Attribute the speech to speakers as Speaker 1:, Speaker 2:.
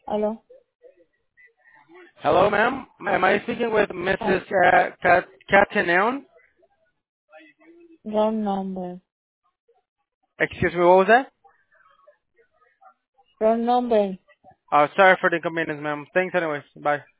Speaker 1: Hello?
Speaker 2: Hello, ma'am. Am I speaking with
Speaker 1: Hi.
Speaker 2: Mrs. Cataneon?
Speaker 1: Wrong number.
Speaker 2: Excuse me, what was that?
Speaker 1: Wrong number.
Speaker 2: Sorry for the inconvenience, ma'am. Thanks anyways. Bye.